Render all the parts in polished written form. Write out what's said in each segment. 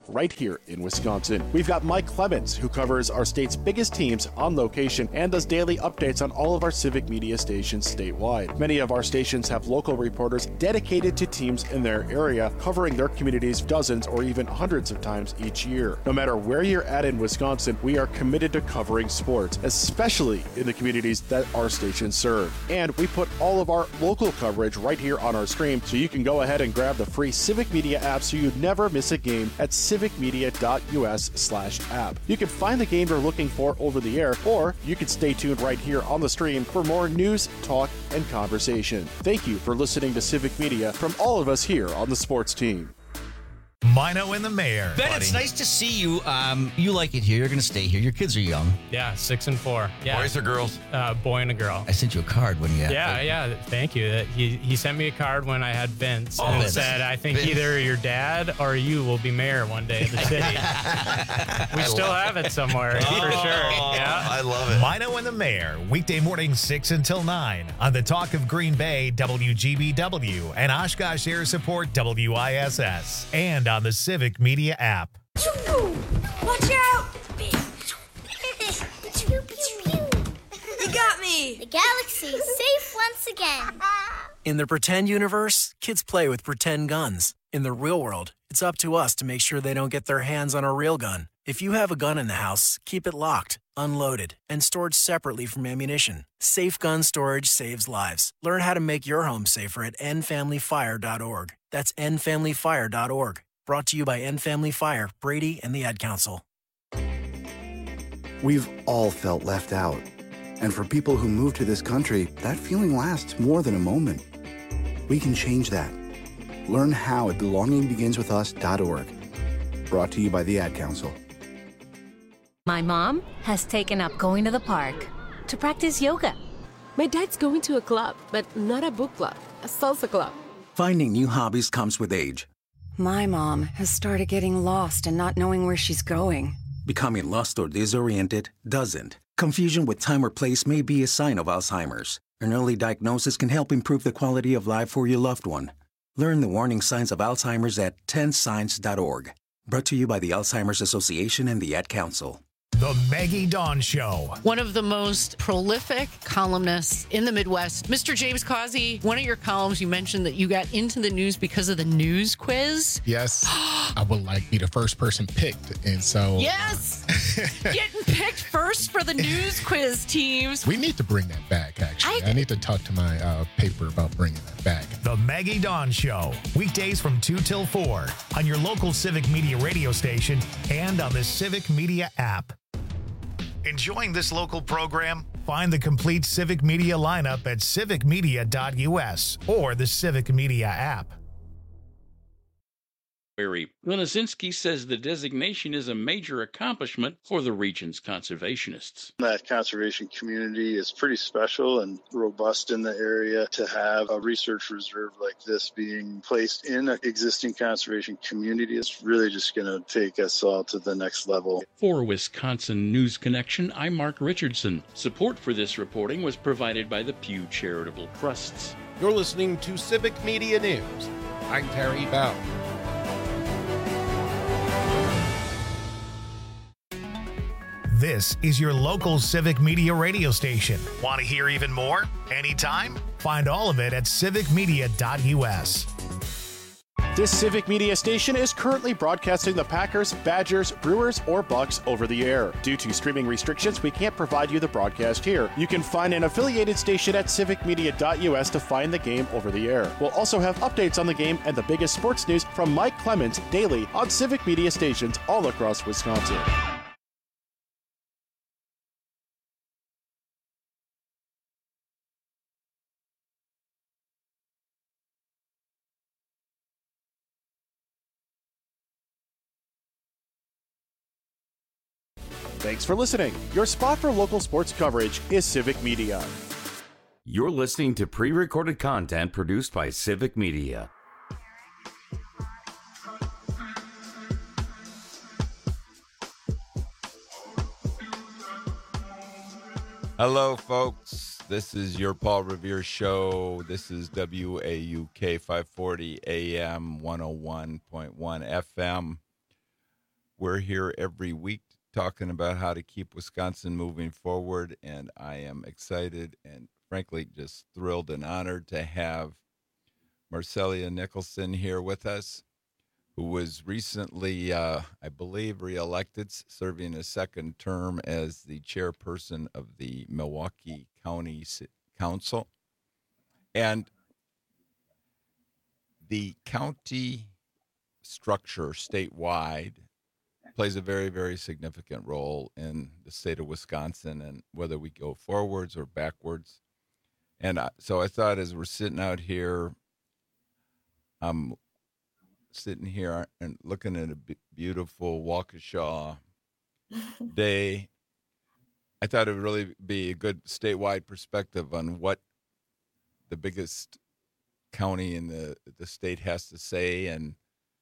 right here in Wisconsin. We've got Mike Clemens, who covers our state's biggest teams on location and does daily updates on all of our civic media stations statewide. Many of our stations have local reporters dedicated to teams in their area, covering their communities dozens or even hundreds of times each year. No matter where you're at in Wisconsin, we are committed to covering sports, especially in the communities that our stations serve. And we put all of our local coverage right here on our stream, so you can go ahead and grab the free Civic Media app so you never miss a game at civicmedia.us/app. You can find the game you're looking for over the air, or you can stay tuned right here on the stream for more news, talk, and conversation. Thank you for listening to Civic Media from all of us here on the sports team. Mino and the Mayor. Ben, buddy. it's nice to see you. You like it here. You're going to stay here. Your kids are young. Yeah, 6 and 4. Yeah. Boys or girls? Boy and a girl. I sent you a card when you had Yeah. Thank you. He sent me a card when I had Vince and Vince. said, I think Vince. either your dad or you will be mayor one day of the city. We still have it somewhere, for sure. Yeah. I love it. Mino and the Mayor, weekday morning 6 until 9 on the Talk of Green Bay, WGBW, and Oshkosh Air Support, WISS, and on the Civic Media app. Watch out! You got me! The galaxy is safe once again. In the pretend universe, kids play with pretend guns. In the real world, it's up to us to make sure they don't get their hands on a real gun. If you have a gun in the house, keep it locked, unloaded, and stored separately from ammunition. Safe gun storage saves lives. Learn how to make your home safer at endfamilyfire.org. That's endfamilyfire.org. Brought to you by End Family Fire, Brady, and the Ad Council. We've all felt left out. And for people who move to this country, that feeling lasts more than a moment. We can change that. Learn how at belongingbeginswithus.org. Brought to you by the Ad Council. My mom has taken up going to the park to practice yoga. My dad's going to a club, but not a book club, a salsa club. Finding new hobbies comes with age. My mom has started getting lost and not knowing where she's going. Becoming lost or disoriented doesn't. Confusion with time or place may be a sign of Alzheimer's. An early diagnosis can help improve the quality of life for your loved one. Learn the warning signs of Alzheimer's at 10signs.org. Brought to you by the Alzheimer's Association and the Ad Council. The Maggie Dawn Show. One of the most prolific columnists in the Midwest. Mr. James Causey, one of your columns, you mentioned that you got into the news because of the news quiz. Yes. I would like be the first person picked. And so... Yes! Getting picked first for the news quiz teams. We need to bring that back, actually. I need to talk to my paper about bringing that back. The Maggie Dawn Show. Weekdays from 2 till 4 on your local Civic Media radio station and on the Civic Media app. Enjoying this local program? Find the complete Civic Media lineup at civicmedia.us or the Civic Media app. Lenizinski says the designation is a major accomplishment for the region's conservationists. That conservation community is pretty special and robust in the area. To have a research reserve like this being placed in an existing conservation community is really just going to take us all to the next level. For Wisconsin News Connection, I'm Mark Richardson. Support for this reporting was provided by the Pew Charitable Trusts. You're listening to Civic Media News. I'm Terry Bell. This is your local Civic Media radio station. Want to hear even more? Anytime? Find all of it at civicmedia.us. This Civic Media station is currently broadcasting the Packers, Badgers, Brewers, or Bucks over the air. Due to streaming restrictions, we can't provide you the broadcast here. You can find an affiliated station at civicmedia.us to find the game over the air. We'll also have updates on the game and the biggest sports news from Mike Clemens daily on Civic Media stations all across Wisconsin. Thanks for listening. Your spot for local sports coverage is Civic Media. You're listening to pre-recorded content produced by Civic Media. Hello, folks. This is your Paul Revere Show. This is WAUK 540 AM 101.1 FM. We're here every week talking about how to keep Wisconsin moving forward, and I am excited and frankly just thrilled and honored to have Marcelia Nicholson here with us, who was recently, I believe, reelected, serving a second term as the chairperson of the Milwaukee County Council. And the county structure statewide plays a very, very significant role in the state of Wisconsin and whether we go forwards or backwards. And so I thought as we're sitting out here, I'm sitting here and looking at a beautiful Waukesha day, I thought it would really be a good statewide perspective on what the biggest county in the state has to say and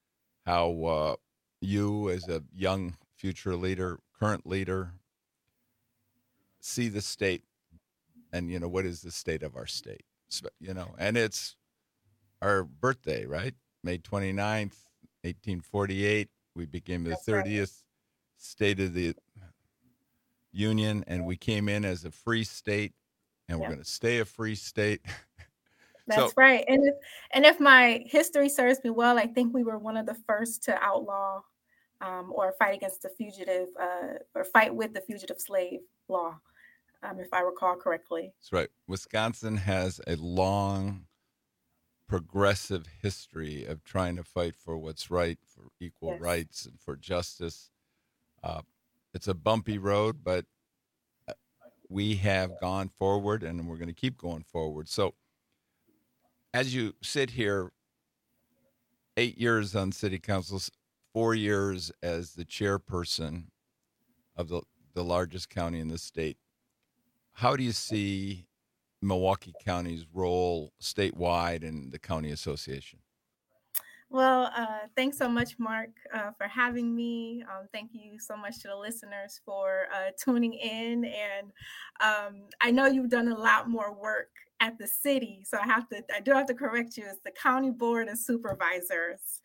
how you as a young future leader, current leader, see the state and, you know, what is the state of our state, you know, and it's our birthday, right? May 29th, 1848, we became the 30th state of the Union, and we came in as a free state, and we're going to stay a free state. That's right. And if my history serves me well, I think we were one of the first to outlaw or fight against the fugitive or fight with the fugitive slave law, if I recall correctly. That's right. Wisconsin has a long, progressive history of trying to fight for what's right, for equal rights, and for justice. It's a bumpy road, but we have gone forward, and we're going to keep going forward. So as you sit here, 8 years on city council, 4 years as the chairperson of the largest county in the state, how do you see Milwaukee County's role statewide in the county association? Well, thanks so much, Mark, for having me. Thank you so much to the listeners for tuning in. And I know you've done a lot more work at the city, so I do have to correct you. It's the County Board of Supervisors.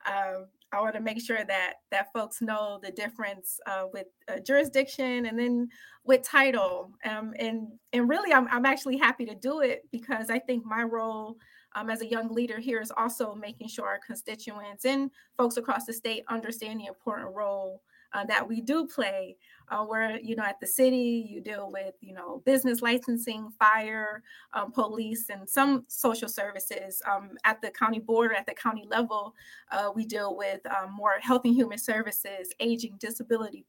I want to make sure that folks know the difference with jurisdiction and then with title. And really, I'm actually happy to do it because I think my role as a young leader here is also making sure our constituents and folks across the state understand the important role that we do play. Where, you know, at the city, you deal with, you know, business licensing, fire, police, and some social services. At the county board, at the county level, we deal with more health and human services, aging, disability,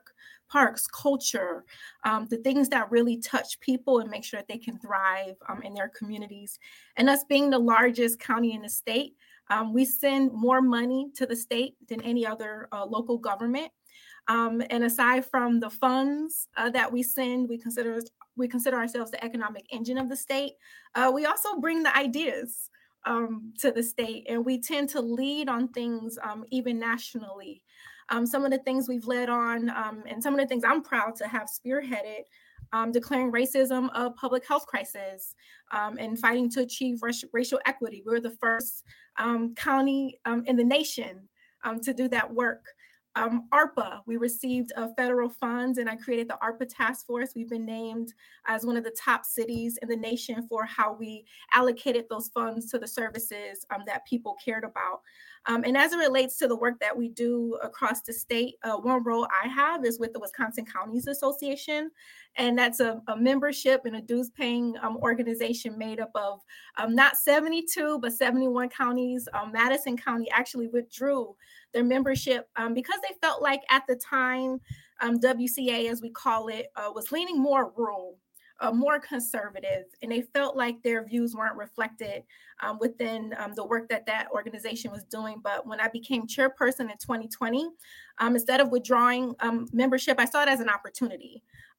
parks, culture, the things that really touch people and make sure that they can thrive in their communities. And us being the largest county in the state, we send more money to the state than any other local government. And aside from the funds that we send, we consider ourselves the economic engine of the state. We also bring the ideas to the state, and we tend to lead on things even nationally. Some of the things we've led on, and some of the things I'm proud to have spearheaded, declaring racism a public health crisis, and fighting to achieve racial equity. We're the first county in the nation to do that work. ARPA, we received federal funds, and I created the ARPA task force. We've been named as one of the top cities in the nation for how we allocated those funds to the services that people cared about. And as it relates to the work that we do across the state, one role I have is with the Wisconsin Counties Association, and that's a membership and a dues-paying organization made up of not 72, but 71 counties. Madison County actually withdrew their membership because they felt like at the time, WCA, as we call it, was leaning more rural, more conservative, and they felt like their views weren't reflected within the work that organization was doing. But when I became chairperson in 2020, instead of withdrawing membership, I saw it as an opportunity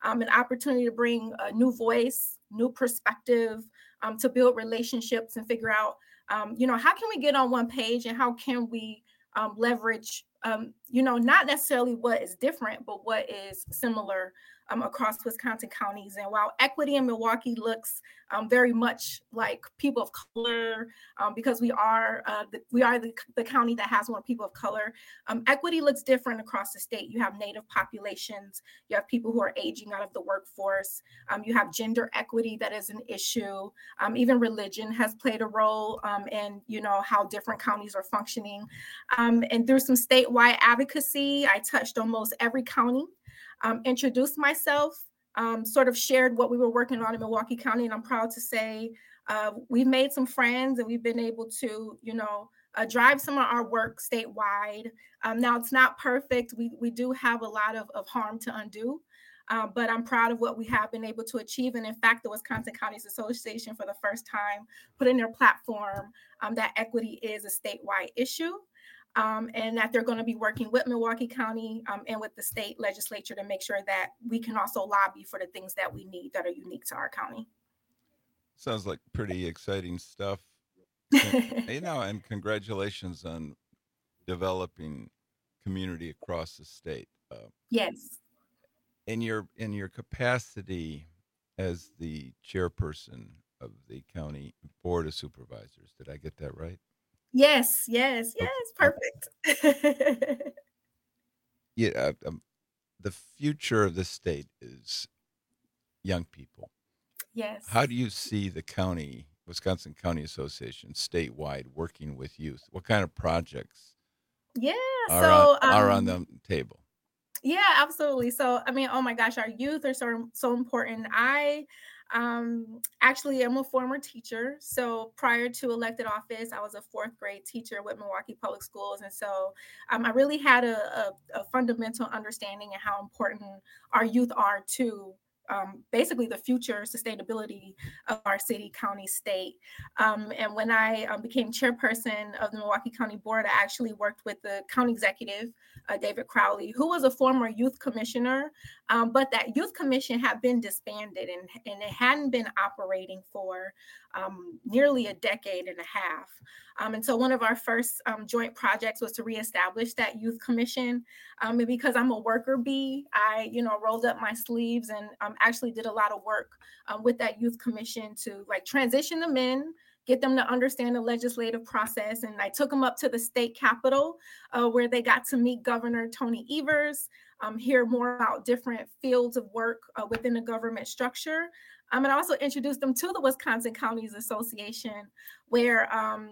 to bring a new voice, new perspective, to build relationships and figure out, how can we get on one page and how can we leverage, not necessarily what is different, but what is similar across Wisconsin counties. And while equity in Milwaukee looks very much like people of color, because we are the county that has more people of color, equity looks different across the state. You have Native populations, you have people who are aging out of the workforce, you have gender equity that is an issue. Even religion has played a role in how different counties are functioning. And through some statewide advocacy, I touched almost every county. Introduced myself, sort of shared what we were working on in Milwaukee County. And I'm proud to say we've made some friends and we've been able to, drive some of our work statewide. Now, it's not perfect. We do have a lot of harm to undo, but I'm proud of what we have been able to achieve. And in fact, the Wisconsin Counties Association for the first time put in their platform that equity is a statewide issue. And that they're going to be working with Milwaukee County and with the state legislature to make sure that we can also lobby for the things that we need that are unique to our county. Sounds like pretty exciting stuff. And congratulations on developing community across the state. Yes. In your capacity as the chairperson of the county board of supervisors, did I get that right? Yes, perfect. Yeah, the future of the state is young people. Yes. How do you see the Wisconsin County Association statewide working with youth? What kind of projects are on the table? Yeah, absolutely. So, oh my gosh, our youth are so important. Actually, I'm a former teacher. So prior to elected office, I was a 4th grade teacher with Milwaukee Public Schools. And so I really had a fundamental understanding of how important our youth are to basically the future sustainability of our city, county, state. And when I became chairperson of the Milwaukee County Board, I actually worked with the county executive, David Crowley, who was a former youth commissioner, but that youth commission had been disbanded and it hadn't been operating for nearly a decade and a half. And so one of our first joint projects was to reestablish that youth commission. And because I'm a worker bee, I, rolled up my sleeves and actually did a lot of work with that youth commission to transition them in, get them to understand the legislative process. And I took them up to the state capitol where they got to meet Governor Tony Evers, hear more about different fields of work within the government structure. And also introduced them to the Wisconsin Counties Association, where,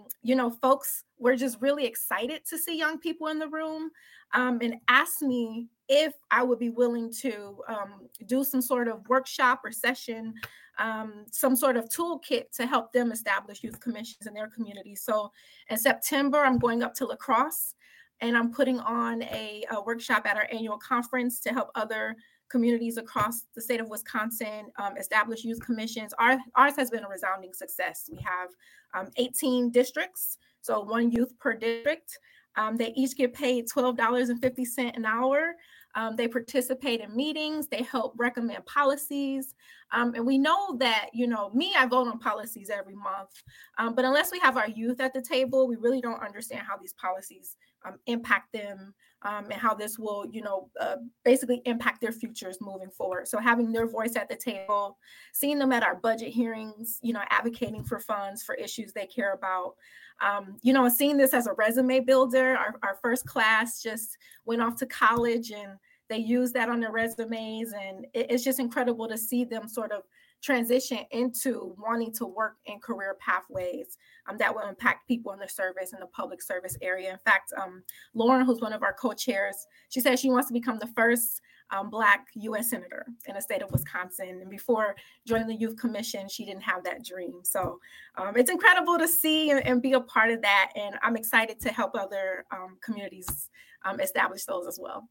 folks were just really excited to see young people in the room and asked me if I would be willing to do some sort of workshop or session, some sort of toolkit to help them establish youth commissions in their community. So in September, I'm going up to La Crosse and I'm putting on a workshop at our annual conference to help other communities across the state of Wisconsin establish youth commissions. Ours has been a resounding success. We have 18 districts, so 1 youth per district. They each get paid $12.50 an hour. They participate in meetings. They help recommend policies. And we know that, I vote on policies every month. But unless we have our youth at the table, we really don't understand how these policies impact them and how this will, basically impact their futures moving forward. So having their voice at the table, seeing them at our budget hearings, advocating for funds for issues they care about, and seeing this as a resume builder. Our first class just went off to college and they use that on their resumes. And it's just incredible to see them sort of transition into wanting to work in career pathways that will impact people in the service and the public service area. In fact, Lauren, who's one of our co-chairs, she says she wants to become the first Black U.S. Senator in the state of Wisconsin. And before joining the Youth Commission, she didn't have that dream. So it's incredible to see and be a part of that. And I'm excited to help other communities establish those as well.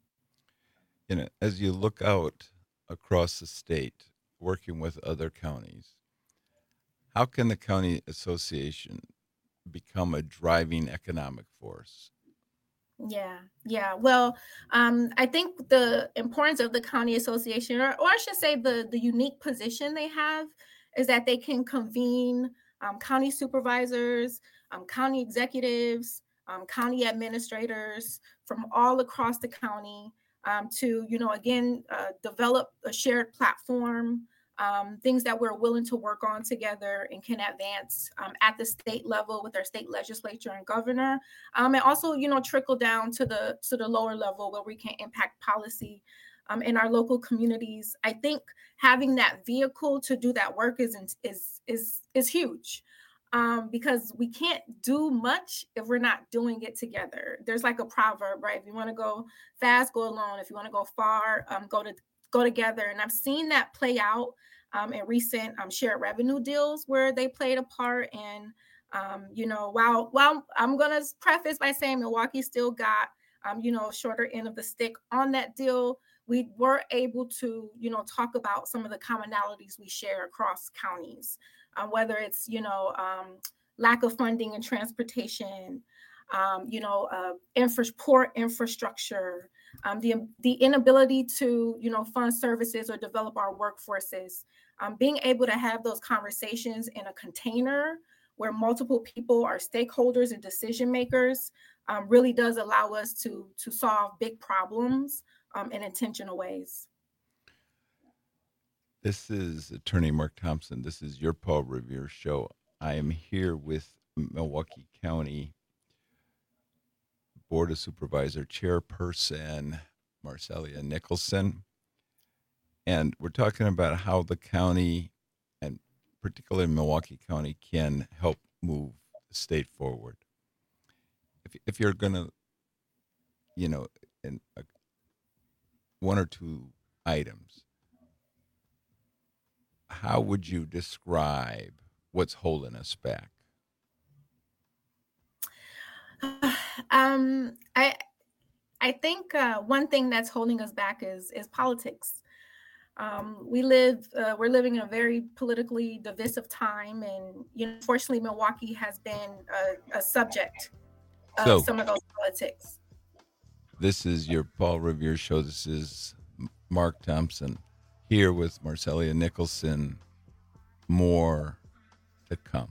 As you look out across the state, working with other counties, how can the county association become a driving economic force? Yeah. Well, I think the importance of the county association, or I should say the unique position they have, is that they can convene county supervisors, county executives, county administrators from all across the county to, again, develop a shared platform, things that we're willing to work on together and can advance at the state level with our state legislature and governor, and also, trickle down to the lower level where we can impact policy in our local communities. I think having that vehicle to do that work is huge. Because we can't do much if we're not doing it together. There's like a proverb, right? If you want to go fast, go alone. If you want to go far, go together. And I've seen that play out in recent shared revenue deals where they played a part. And while I'm gonna preface by saying Milwaukee still got shorter end of the stick on that deal, we were able to talk about some of the commonalities we share across counties. Whether it's, lack of funding and transportation, poor infrastructure, the inability to, fund services or develop our workforces, being able to have those conversations in a container where multiple people are stakeholders and decision makers really does allow us to solve big problems in intentional ways. This is Attorney Mark Thompson. This is your Paul Revere Show. I am here with Milwaukee County Board of Supervisor Chairperson Marcellia Nicholson. And we're talking about how the county, and particularly Milwaukee County, can help move the state forward. If you're going to, in one or two items, how would you describe what's holding us back? I think one thing that's holding us back is politics. We're living in a very politically divisive time, and unfortunately, Milwaukee has been a subject of some of those politics. This is your Paul Revere Show. This is Mark Thompson here with Marcellia Nicholson. More to come.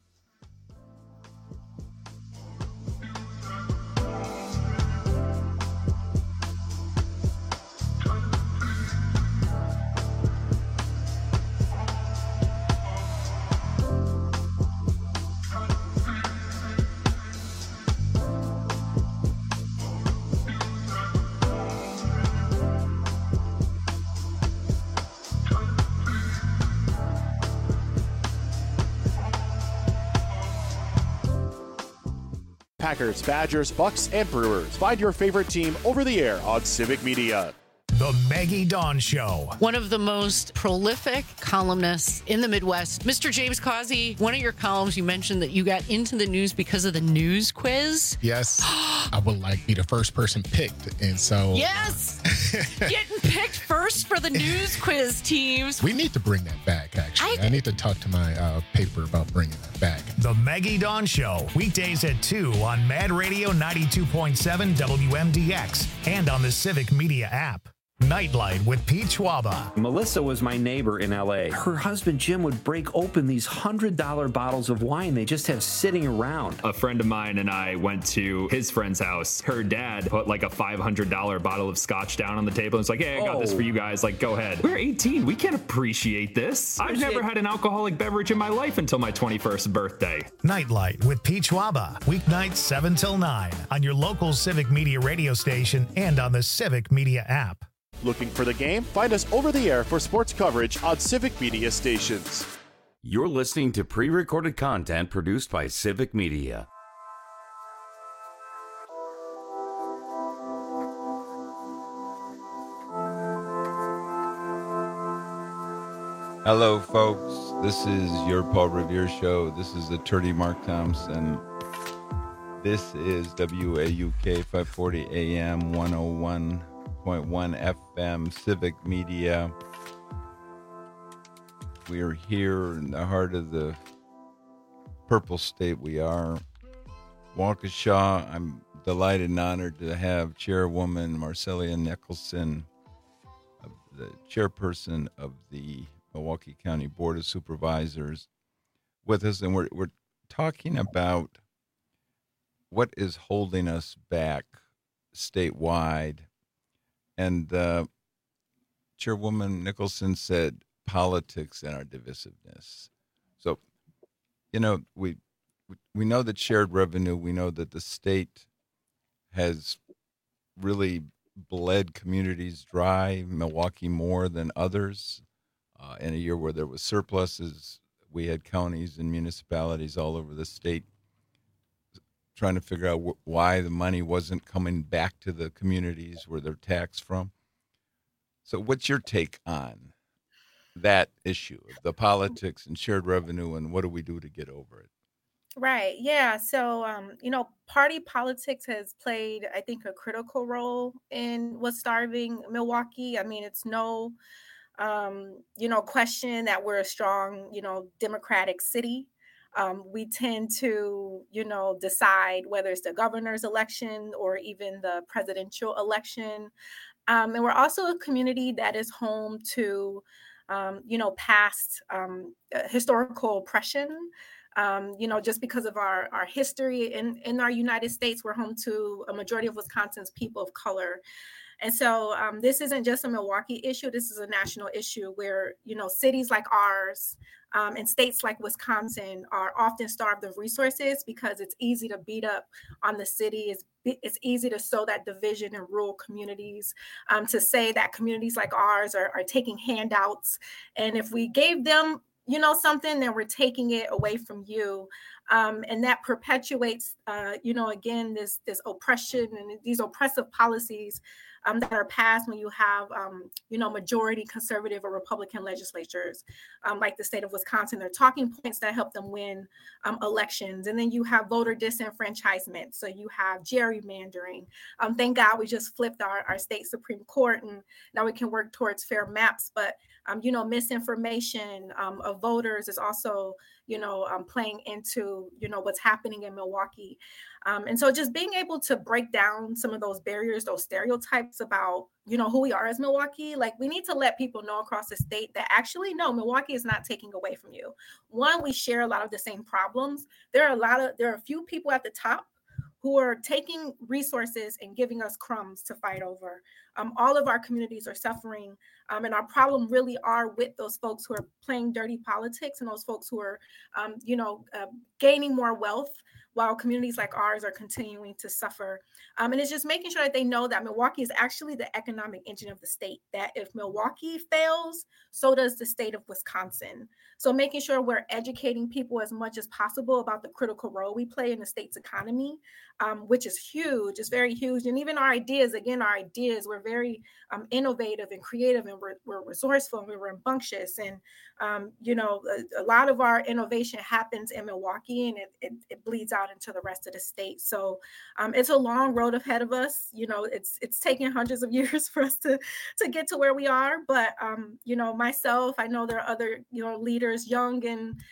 Packers, Badgers, Bucks, and Brewers. Find your favorite team over the air on Civic Media. The Maggie Dawn Show. One of the most prolific columnists in the Midwest, Mr. James Causey. One of your columns, you mentioned that you got into the news because of the news quiz. Yes. I would like to be the first person picked. And so. Yes. Getting picked first for the news quiz teams. We need to bring that back, actually. I need to talk to my paper about bringing that back. The Maggie Dawn Show. Weekdays at 2 on Mad Radio 92.7 WMDX and on the Civic Media app. Nightlight with Pete Schwaba. Melissa was my neighbor in L.A. Her husband, Jim, would break open these $100 bottles of wine they just have sitting around. A friend of mine and I went to his friend's house. Her dad put like a $500 bottle of scotch down on the table and was like, hey, I got this for you guys. Like, go ahead. We're 18. We can't appreciate this. I've never had an alcoholic beverage in my life until my 21st birthday. Nightlight with Pete Schwaba. Weeknights 7 till 9 on your local Civic Media radio station and on the Civic Media app. Looking for the game? Find us over the air for sports coverage on Civic Media stations. You're listening to pre-recorded content produced by Civic Media. Hello, folks. This is your Paul Revere Show. This is Attorney Mark Thompson. This is WAUK 540 AM 101.1 FM Civic Media. We are here in the heart of the purple state. We are Waukesha. I'm delighted and honored to have Chairwoman Marcellia Nicholson, the chairperson of the Milwaukee County Board of Supervisors, with us, and we're talking about what is holding us back statewide. And Chairwoman Nicholson said politics and our divisiveness. So, we know that shared revenue, we know that the state has really bled communities dry, Milwaukee more than others. In a year where there was surpluses, we had counties and municipalities all over the state trying to figure out why the money wasn't coming back to the communities where they're taxed from. So what's your take on that issue, the politics and shared revenue, and what do we do to get over it? Right. Yeah. So, party politics has played, I think, a critical role in what's starving Milwaukee. I mean, it's no, question that we're a strong, Democratic city. We tend to, decide whether it's the governor's election or even the presidential election. And we're also a community that is home to, past historical oppression. Just because of our history in our United States, we're home to a majority of Wisconsin's people of color. And so this isn't just a Milwaukee issue. This is a national issue where, cities like ours and states like Wisconsin are often starved of resources because it's easy to beat up on the city. It's easy to sow that division in rural communities, to say that communities like ours are taking handouts. And if we gave them something, then we're taking it away from you. And that perpetuates, again, this oppression and these oppressive policies that are passed when you have, majority conservative or Republican legislatures, like the state of Wisconsin. They're talking points that help them win elections. And then you have voter disenfranchisement. So you have gerrymandering. Thank God we just flipped our state Supreme Court, and now we can work towards fair maps. But, misinformation of voters is also, playing into, what's happening in Milwaukee. And so just being able to break down some of those barriers, those stereotypes about, who we are as Milwaukee, like we need to let people know across the state that actually, no, Milwaukee is not taking away from you. One, we share a lot of the same problems. There are a few people at the top who are taking resources and giving us crumbs to fight over. All of our communities are suffering. And our problem really are with those folks who are playing dirty politics and those folks who are, gaining more wealth while communities like ours are continuing to suffer. And it's just making sure that they know that Milwaukee is actually the economic engine of the state, that if Milwaukee fails, so does the state of Wisconsin. So making sure we're educating people as much as possible about the critical role we play in the state's economy, which is huge. It's very huge. And even our ideas, we're very innovative and creative, and we're resourceful, and we're rambunctious. And, a lot of our innovation happens in Milwaukee, and it bleeds out into the rest of the state. So it's a long road ahead of us. It's taken hundreds of years for us to get to where we are. But, myself, I know there are other, leaders, young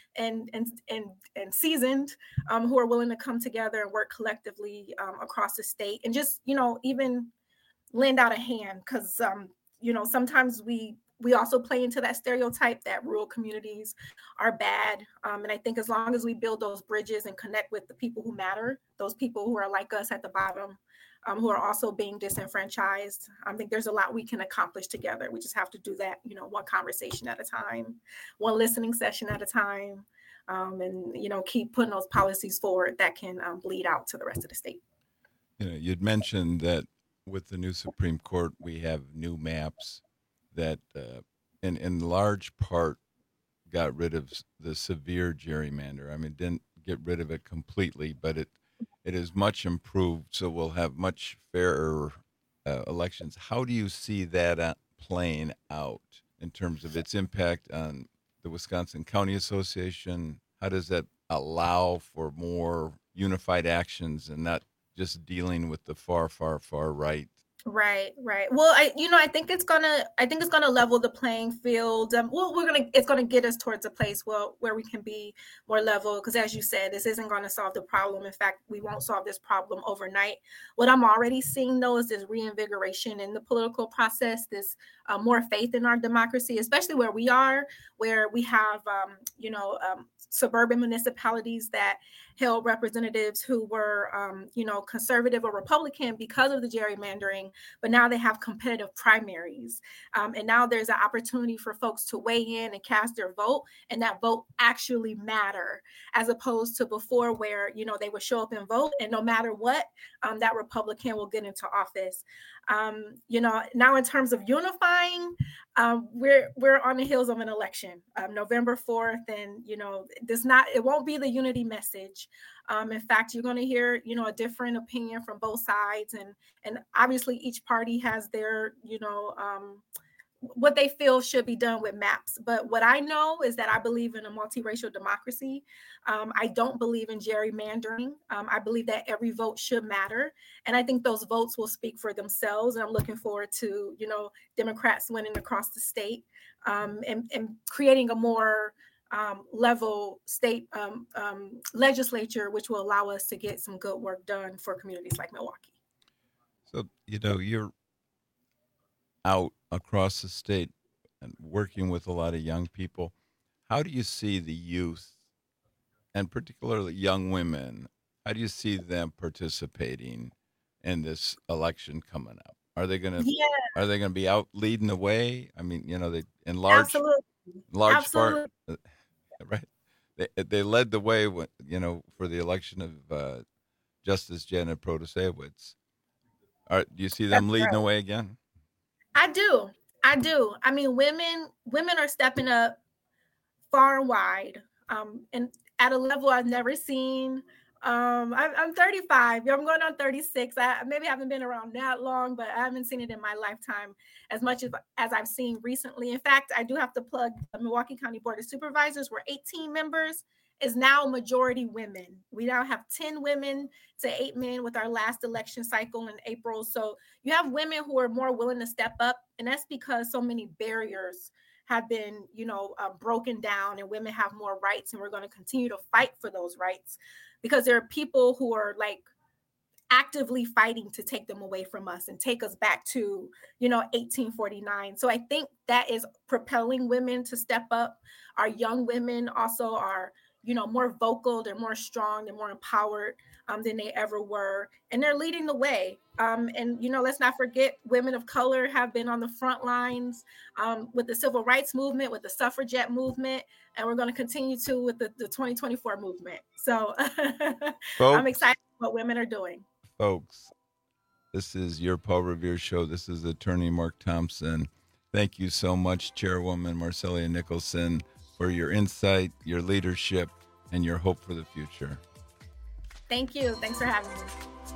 and seasoned, who are willing to come together and work collectively across the state, and just, even lend out a hand, because, sometimes we also play into that stereotype that rural communities are bad. And I think as long as we build those bridges and connect with the people who matter, those people who are like us at the bottom, who are also being disenfranchised, I think there's a lot we can accomplish together. We just have to do that, one conversation at a time, one listening session at a time, and, keep putting those policies forward that can bleed out to the rest of the state. You'd mentioned that with the new Supreme Court, we have new maps that in large part got rid of the severe gerrymander. I mean, didn't get rid of it completely, but it is much improved, so we'll have much fairer elections. How do you see that playing out in terms of its impact on the Wisconsin County Association? How does that allow for more unified actions and not just dealing with the far, far, far right? Right. Well, I think it's gonna level the playing field. It's gonna get us towards a place where we can be more level. Because as you said, this isn't going to solve the problem. In fact, we won't solve this problem overnight. What I'm already seeing, though, is this reinvigoration in the political process, this more faith in our democracy, especially where we are, where we have, suburban municipalities that held representatives who were, conservative or Republican because of the gerrymandering, but now they have competitive primaries. And now there's an opportunity for folks to weigh in and cast their vote, and that vote actually matter, as opposed to before where, they would show up and vote, and no matter what, that Republican will get into office. Now in terms of unifying, we're on the heels of an election, November 4th, and it won't be the unity message. In fact, you're going to hear a different opinion from both sides, and obviously each party has their what they feel should be done with maps. But what I know is that I believe in a multiracial democracy. I don't believe in gerrymandering. I believe that every vote should matter. And I think those votes will speak for themselves. And I'm looking forward to, Democrats winning across the state and creating a more level state legislature, which will allow us to get some good work done for communities like Milwaukee. So, you're out across the state and working with a lot of young people. How do you see the youth, and particularly young women, how do you see them participating in this election coming up? Are they going to be out leading the way? I mean, they in large part, right? They led the way, for the election of Justice Janet Protasewicz. Do you see them leading the way again? I do. I mean, women are stepping up far and wide, and at a level I've never seen. I'm 35. I'm going on 36. I maybe haven't been around that long, but I haven't seen it in my lifetime as much as I've seen recently. In fact, I do have to plug the Milwaukee County Board of Supervisors. We're 18 members. Is now majority women. We now have 10 women to 8 men with our last election cycle in April. So you have women who are more willing to step up, and that's because so many barriers have been, broken down, and women have more rights, and we're going to continue to fight for those rights because there are people who are actively fighting to take them away from us and take us back to, 1849. So I think that is propelling women to step up. Our young women also are more vocal, they're more strong, they're more empowered than they ever were. And they're leading the way. And let's not forget, women of color have been on the front lines with the civil rights movement, with the suffragette movement, and we're going to continue to with the 2024 movement. So I'm excited what women are doing. Folks, this is your Paul Revere Show. This is Attorney Mark Thompson. Thank you so much, Chairwoman Marcellia Nicholson, for your insight, your leadership, and your hope for the future. Thank you. Thanks for having me.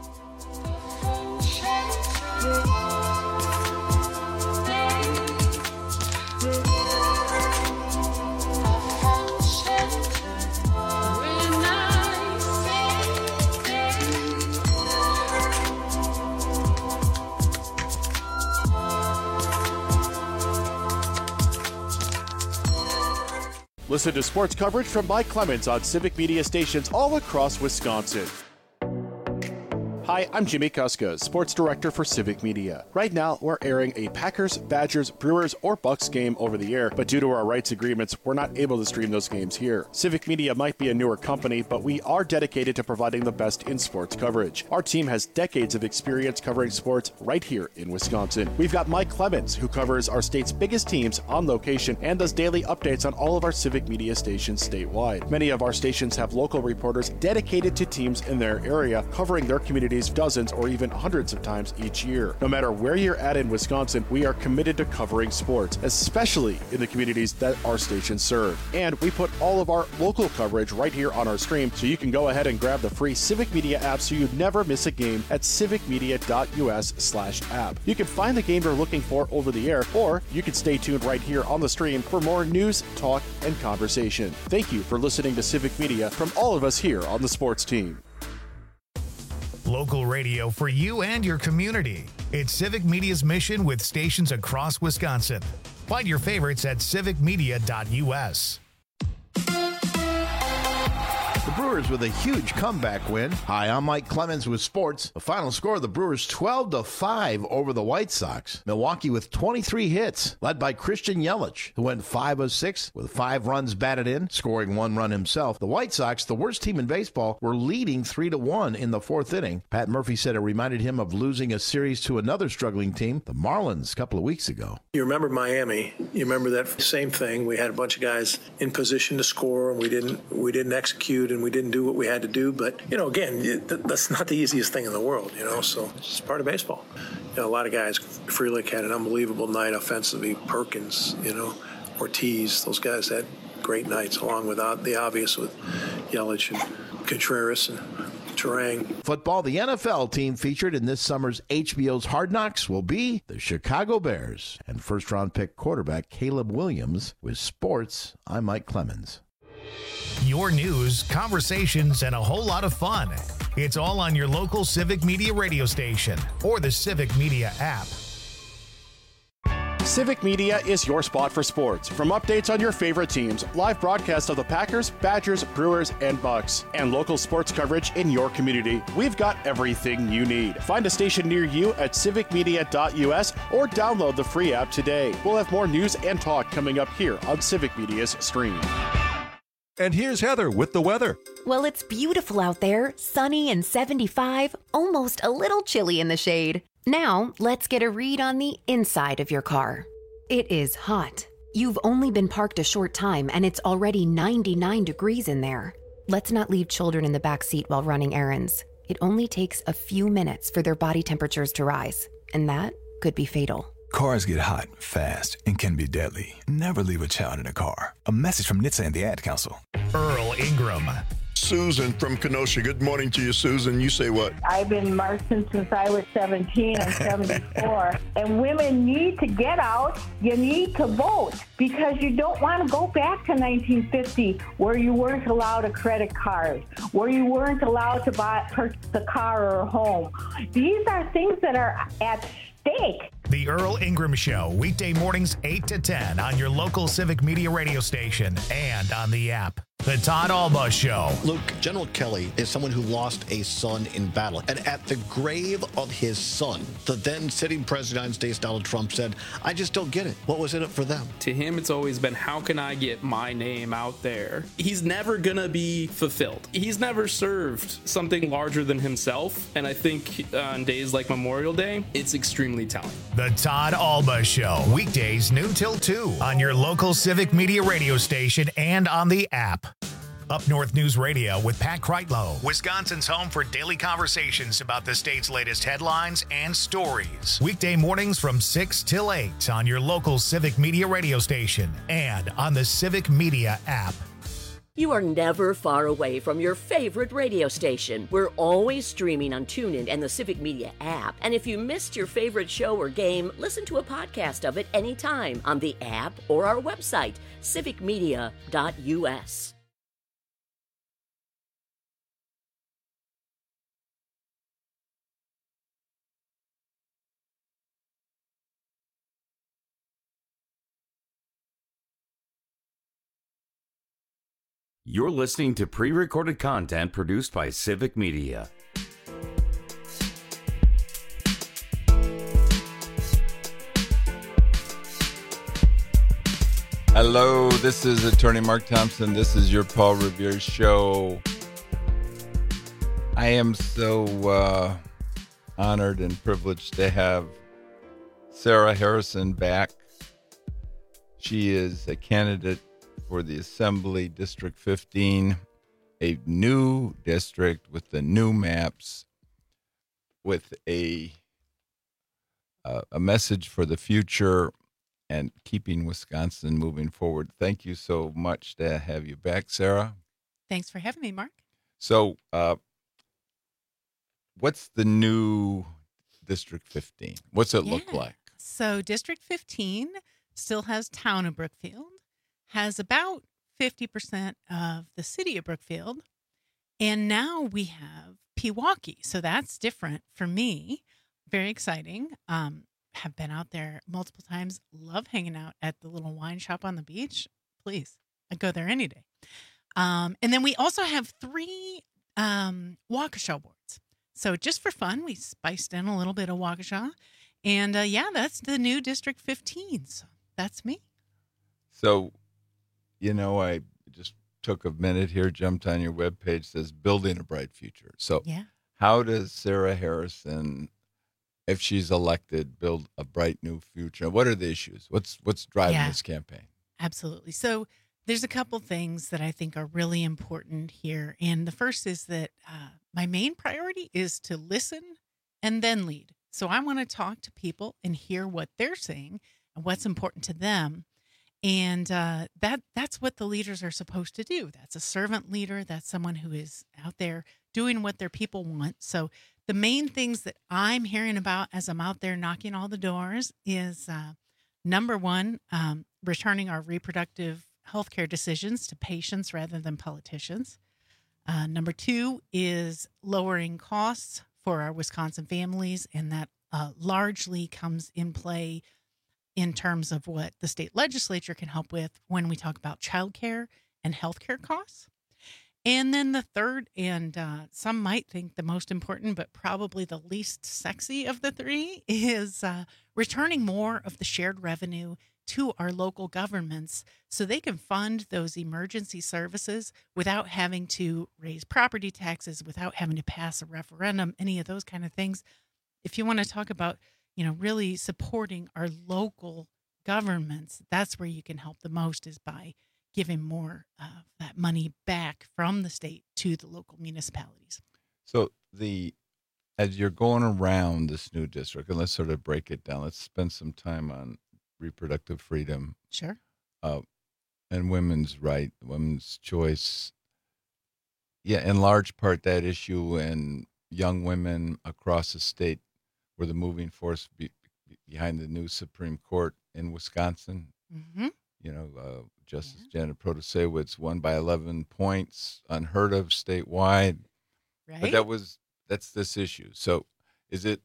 Listen to sports coverage from Mike Clemens on Civic Media stations all across Wisconsin. Hi, I'm Jimmy Kuska, Sports Director for Civic Media. Right now, we're airing a Packers, Badgers, Brewers, or Bucks game over the air, but due to our rights agreements, we're not able to stream those games here. Civic Media might be a newer company, but we are dedicated to providing the best in sports coverage. Our team has decades of experience covering sports right here in Wisconsin. We've got Mike Clemens, who covers our state's biggest teams on location and does daily updates on all of our Civic Media stations statewide. Many of our stations have local reporters dedicated to teams in their area, covering their communities dozens or even hundreds of times each year. No matter where you're at in Wisconsin, we are committed to covering sports, especially in the communities that our stations serve. And we put all of our local coverage right here on our stream, so you can go ahead and grab the free Civic Media app so you never miss a game at civicmedia.us/app. You can find the game you're looking for over the air, or you can stay tuned right here on the stream for more news, talk, and conversation. Thank you for listening to Civic Media from all of us here on the sports team. Local radio for you and your community. It's Civic Media's mission with stations across Wisconsin. Find your favorites at civicmedia.us. The Brewers with a huge comeback win. Hi, I'm Mike Clemens with sports. The final score, the Brewers 12-5 over the White Sox. Milwaukee with 23 hits, led by Christian Yelich, who went 5 of 6 with 5 runs batted in, scoring 1 run himself. The White Sox, the worst team in baseball, were leading 3-1 in the 4th inning. Pat Murphy said it reminded him of losing a series to another struggling team, the Marlins, a couple of weeks ago. You remember Miami. You remember that same thing. We had a bunch of guys in position to score, and we didn't execute, and we didn't do what we had to do. But, again, that's not the easiest thing in the world, so it's part of baseball. A lot of guys, Frelick had an unbelievable night offensively, Perkins, Ortiz, those guys had great nights, along with the obvious with Yelich and Contreras and Turang. Football, the NFL team featured in this summer's HBO's Hard Knocks will be the Chicago Bears and first-round pick quarterback Caleb Williams. With sports, I'm Mike Clemens. Your news, conversations, and a whole lot of fun. It's all on your local Civic Media radio station or the Civic Media app. Civic Media is your spot for sports. From updates on your favorite teams, live broadcasts of the Packers, Badgers, Brewers, and Bucks, and local sports coverage in your community, we've got everything you need. Find a station near you at civicmedia.us or download the free app today. We'll have more news and talk coming up here on Civic Media's stream. And here's Heather with the weather. Well, it's beautiful out there, sunny and 75, almost a little chilly in the shade. Now, let's get a read on the inside of your car. It is hot. You've only been parked a short time and it's already 99 degrees in there. Let's not leave children in the back seat while running errands. It only takes a few minutes for their body temperatures to rise, and that could be fatal. Cars get hot, fast, and can be deadly. Never leave a child in a car. A message from NHTSA and the Ad Council. Earl Ingram. Susan from Kenosha. Good morning to you, Susan. You say what? I've been marching since I was 17 and 74. And women need to get out. You need to vote because you don't want to go back to 1950 where you weren't allowed a credit card, where you weren't allowed to purchase a car or a home. These are things that are at stake. The Earl Ingram Show, weekday mornings 8 to 10 on your local Civic Media radio station and on the app. The Todd Alba Show. Luke, General Kelly is someone who lost a son in battle. And at the grave of his son, the then sitting president of the United States, Donald Trump, said, I just don't get it. What was in it for them? To him, it's always been, how can I get my name out there? He's never going to be fulfilled. He's never served something larger than himself. And I think on days like Memorial Day, it's extremely telling. The Todd Alba Show, weekdays noon till 2 on your local Civic Media radio station and on the app. Up North News Radio with Pat Kreitlow, Wisconsin's home for daily conversations about the state's latest headlines and stories. Weekday mornings from 6 till 8 on your local Civic Media radio station and on the Civic Media app. You are never far away from your favorite radio station. We're always streaming on TuneIn and the Civic Media app. And if you missed your favorite show or game, listen to a podcast of it anytime on the app or our website, civicmedia.us. You're listening to pre-recorded content produced by Civic Media. Hello, this is Attorney Mark Thompson. This is your Paul Revere Show. I am so honored and privileged to have Sarah Harrison back. She is a candidate for the Assembly District 15, a new district with the new maps, with a message for the future and keeping Wisconsin moving forward. Thank you so much to have you back, Sarah. Thanks for having me, Mark. So, what's the new District 15? What's it look like? So District 15 still has town of Brookfield, has about 50% of the city of Brookfield, and now we have Pewaukee. So that's different for me. Very exciting. Have been out there multiple times. Love hanging out at the little wine shop on the beach. Please, I'd go there any day. And then we also have 3 Waukesha boards. So just for fun, we spiced in a little bit of Waukesha. And that's the new District 15. So that's me. So, I just took a minute here, jumped on your webpage, says building a bright future. So how does Sarah Harrison, if she's elected, build a bright new future? What are the issues? What's driving this campaign? Absolutely. So there's a couple things that I think are really important here. And the first is that my main priority is to listen and then lead. So I want to talk to people and hear what they're saying and what's important to them. And that's what the leaders are supposed to do. That's a servant leader. That's someone who is out there doing what their people want. So the main things that I'm hearing about as I'm out there knocking all the doors is, number one, returning our reproductive healthcare decisions to patients rather than politicians. Number 2 is lowering costs for our Wisconsin families, and that largely comes in play in terms of what the state legislature can help with when we talk about childcare and healthcare costs. And then the third, and some might think the most important, but probably the least sexy of the 3, is returning more of the shared revenue to our local governments so they can fund those emergency services without having to raise property taxes, without having to pass a referendum, any of those kind of things. If you want to talk about, really supporting our local governments, that's where you can help the most, is by giving more of that money back from the state to the local municipalities. So as you're going around this new district, and let's sort of break it down, let's spend some time on reproductive freedom. Sure. And women's right, women's choice. Yeah, in large part that issue, and young women across the state were the moving force behind the new Supreme Court in Wisconsin. Mm-hmm. Justice Janet Protasewicz won by 11 points, unheard of statewide. Right. But that's this issue. So is it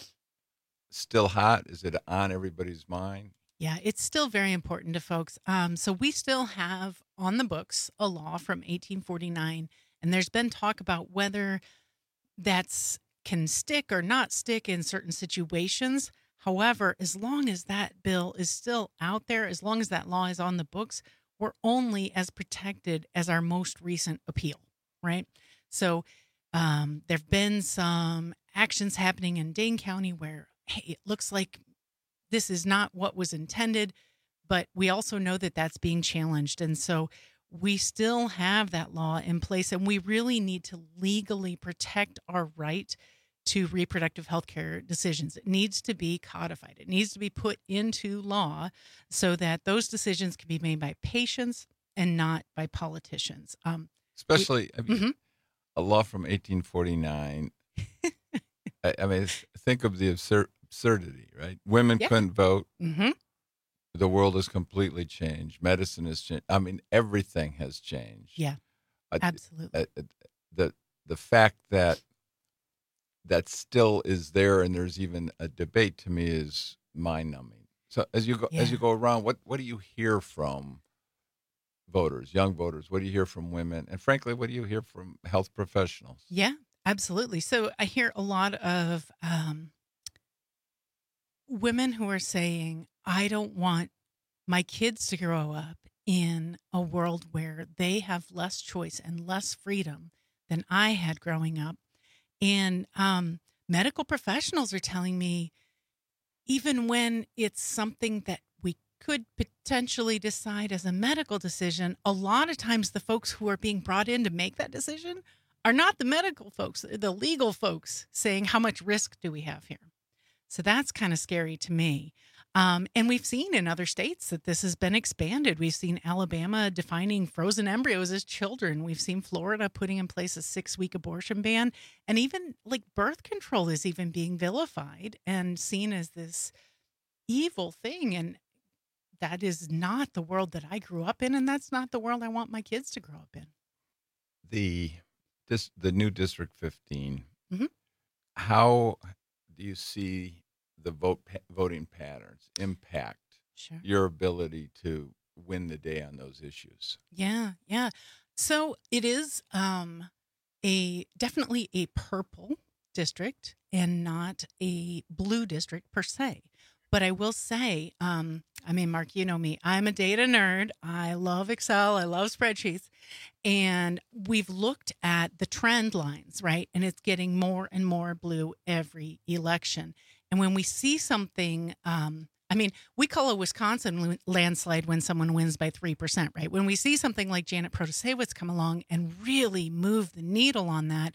still hot? Is it on everybody's mind? Yeah, it's still very important to folks. So we still have on the books a law from 1849, and there's been talk about whether that's can stick or not stick in certain situations. However, as long as that bill is still out there, as long as that law is on the books, we're only as protected as our most recent appeal, right? So there have been some actions happening in Dane County where, hey, it looks like this is not what was intended, but we also know that that's being challenged. And so we still have that law in place, and we really need to legally protect our right to reproductive health care decisions. It needs to be codified. It needs to be put into law so that those decisions can be made by patients and not by politicians. Especially a law from 1849. I mean, think of the absurdity, right? Women couldn't vote. Mm-hmm. The world has completely changed. Medicine has changed. I mean, everything has changed. Yeah, absolutely. The fact that still is there, and there's even a debate, to me is mind-numbing. So as you go around, what do you hear from voters, young voters? What do you hear from women? And frankly, what do you hear from health professionals? Yeah, absolutely. So I hear a lot of women who are saying, I don't want my kids to grow up in a world where they have less choice and less freedom than I had growing up. And medical professionals are telling me, even when it's something that we could potentially decide as a medical decision, a lot of times the folks who are being brought in to make that decision are not the medical folks, the legal folks saying, how much risk do we have here? So that's kind of scary to me. And we've seen in other states that this has been expanded. We've seen Alabama defining frozen embryos as children. We've seen Florida putting in place a 6-week abortion ban. And even like birth control is even being vilified and seen as this evil thing. And that is not the world that I grew up in. And that's not the world I want my kids to grow up in. The new District 15, mm-hmm. How do you see the voting patterns impact your ability to win the day on those issues? Yeah. So it is definitely a purple district and not a blue district per se. But I will say, Mark, you know me, I'm a data nerd. I love Excel. I love spreadsheets. And we've looked at the trend lines, right? And it's getting more and more blue every election. And when we see something, we call a Wisconsin landslide when someone wins by 3%, right? When we see something like Janet Protasiewicz come along and really move the needle on that,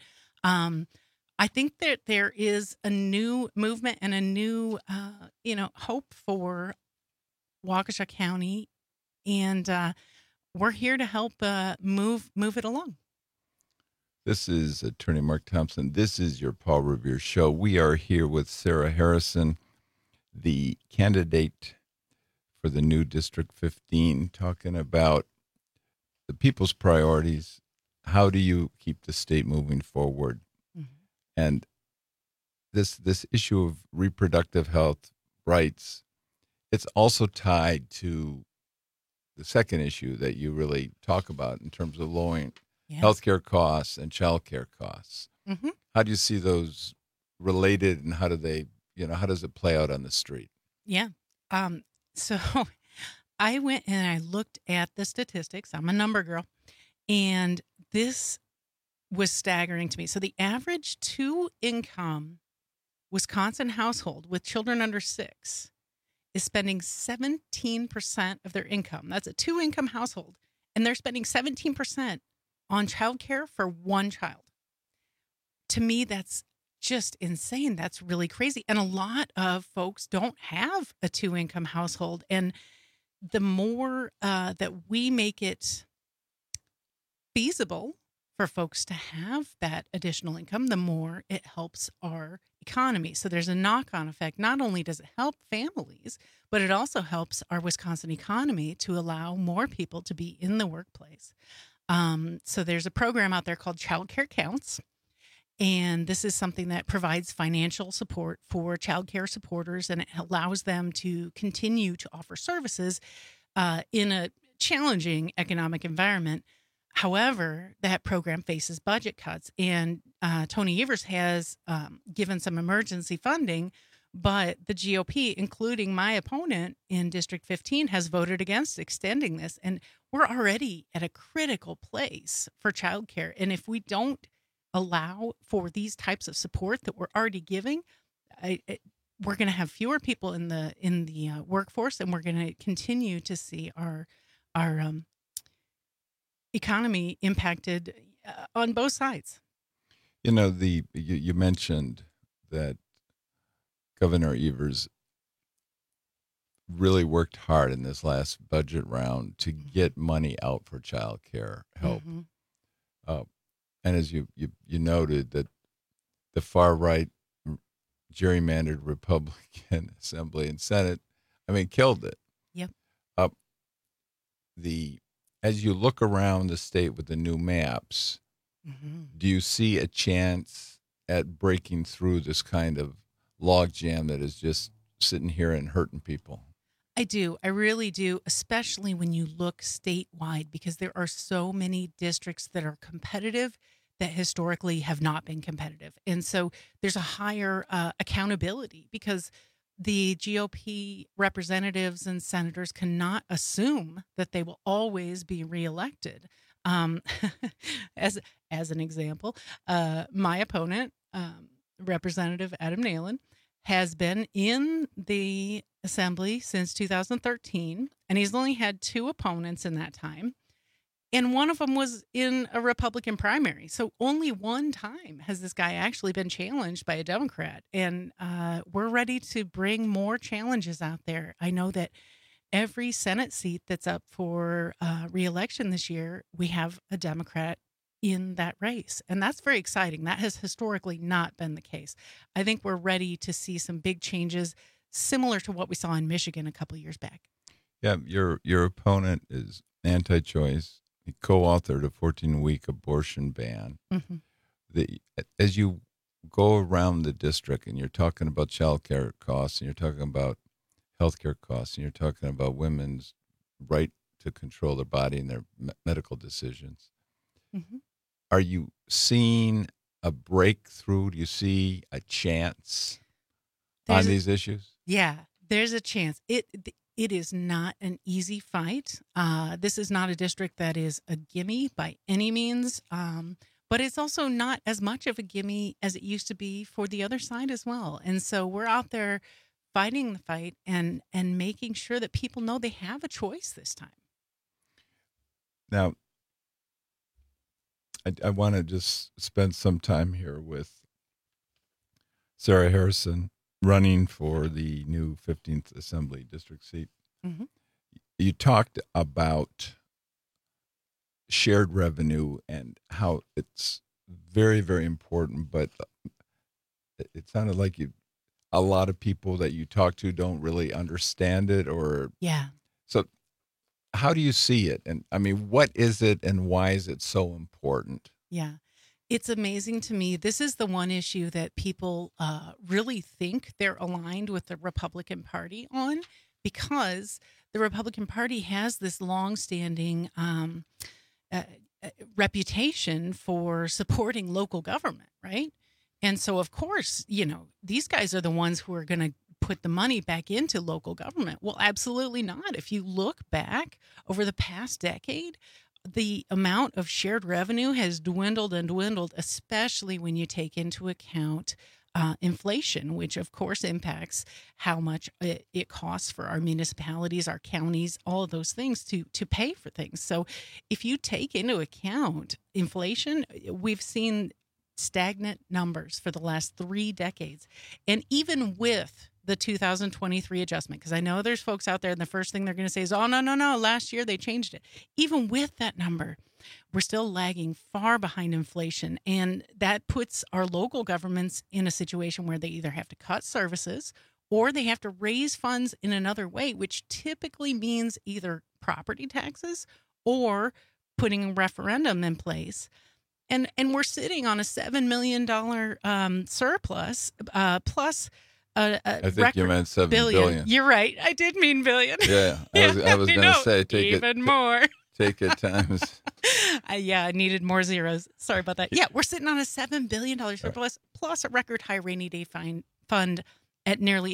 I think that there is a new movement and a new, hope for Waukesha County, and we're here to help move it along. This is Attorney Mark Thompson. This is your Paul Revere Show. We are here with Sarah Harrison, the candidate for the new District 15, talking about the people's priorities. How do you keep the state moving forward? And this issue of reproductive health rights, it's also tied to the second issue that you really talk about in terms of lowering healthcare costs and childcare costs. Mm-hmm. How do you see those related, and how do they, how does it play out on the street? Yeah. So I went and I looked at the statistics. I'm a number girl, and this was staggering to me. So the average 2-income Wisconsin household with children under 6 is spending 17% of their income. That's a 2-income household. And they're spending 17% on childcare for one child. To me, that's just insane. That's really crazy. And a lot of folks don't have a 2-income household. And the more that we make it feasible for folks to have that additional income, the more it helps our economy. So there's a knock-on effect. Not only does it help families, but it also helps our Wisconsin economy to allow more people to be in the workplace. So there's a program out there called Child Care Counts. And this is something that provides financial support for child care supporters, and it allows them to continue to offer services in a challenging economic environment. However, that program faces budget cuts, and Tony Evers has given some emergency funding, but the GOP, including my opponent in District 15, has voted against extending this. And we're already at a critical place for childcare. And if we don't allow for these types of support that we're already giving, we're going to have fewer people in the workforce, and we're going to continue to see our economy impacted on both sides. You mentioned that Governor Evers really worked hard in this last budget round to get money out for child care help. Mm-hmm. And as you noted, that the far right gerrymandered Republican Assembly and Senate, killed it. Yep. As you look around the state with the new maps, mm-hmm. do you see a chance at breaking through this kind of logjam that is just sitting here and hurting people? I do. I really do, especially when you look statewide, because there are so many districts that are competitive that historically have not been competitive. And so there's a higher accountability, because the GOP representatives and senators cannot assume that they will always be reelected. As an example, my opponent, Representative Adam Nalen, has been in the Assembly since 2013, and he's only had 2 opponents in that time. And one of them was in a Republican primary. So only one time has this guy actually been challenged by a Democrat. And we're ready to bring more challenges out there. I know that every Senate seat that's up for re-election this year, we have a Democrat in that race. And that's very exciting. That has historically not been the case. I think we're ready to see some big changes similar to what we saw in Michigan a couple of years back. Yeah, your opponent is anti-choice. He co-authored a 14-week abortion ban. Mm-hmm. As you go around the district and you're talking about child care costs, and you're talking about healthcare costs, and you're talking about women's right to control their body and their medical decisions, Mm-hmm. Are you seeing a breakthrough? Do you see a chance on these issues? Yeah, there's a chance. It is not an easy fight. This is not a district that is a gimme by any means, but it's also not as much of a gimme as it used to be for the other side as well. And so we're out there fighting the fight and making sure that people know they have a choice this time. Now, I want to just spend some time here with Sarah Harrison, running for the new 15th Assembly District seat. Mm-hmm. You talked about shared revenue and how it's very, very important, but it sounded like a lot of people that you talk to don't really understand it, or so how do you see it? And I mean, what is it and why is it so important? Yeah. It's amazing to me. This is the one issue that people really think they're aligned with the Republican Party on, because the Republican Party has this longstanding reputation for supporting local government, right? And so, of course, these guys are the ones who are going to put the money back into local government. Well, absolutely not. If you look back over the past decade, the amount of shared revenue has dwindled and dwindled, especially when you take into account inflation, which of course impacts how much it costs for our municipalities, our counties, all of those things to pay for things. So if you take into account inflation, we've seen stagnant numbers for the last 3 decades. And even with the 2023 adjustment, because I know there's folks out there and the first thing they're going to say is, oh, no, last year they changed it. Even with that number, we're still lagging far behind inflation. And that puts our local governments in a situation where they either have to cut services or they have to raise funds in another way, which typically means either property taxes or putting a referendum in place. And we're sitting on a $7 million surplus plus I think you meant $7 billion. You're right. I did mean billion. Yeah, I was going to say even more. Take it times. I needed more zeros. Sorry about that. Yeah, we're sitting on a $7 billion surplus plus a record high rainy day fund at nearly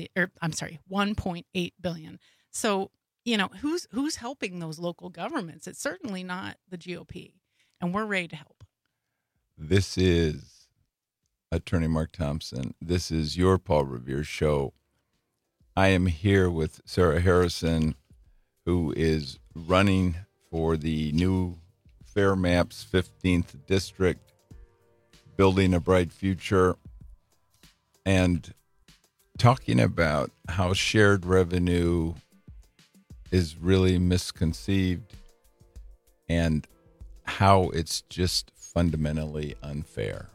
$1.8 billion. So, who's helping those local governments? It's certainly not the GOP, and we're ready to help. This is Attorney Mark Thompson. This is your Paul Revere Show. I am here with Sarah Harrison, who is running for the new Fair Maps 15th District, Building a Bright Future, and talking about how shared revenue is really misconceived and how it's just fundamentally unfair.